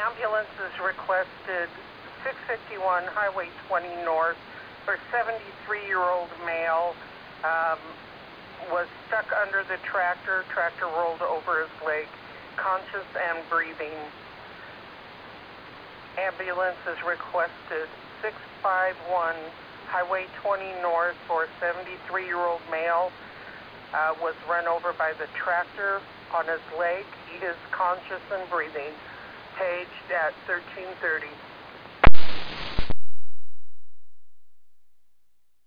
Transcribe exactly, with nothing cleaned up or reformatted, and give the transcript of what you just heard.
ambulance is requested six fifty-one Highway twenty North for seventy-three-year-old male. Um, was stuck under the tractor. Tractor rolled over his leg, conscious and breathing. Ambulance is requested six fifty-one Highway twenty North for seventy-three-year-old male. Uh, was run over by the tractor on his leg. He is conscious and breathing. Paged at thirteen thirty.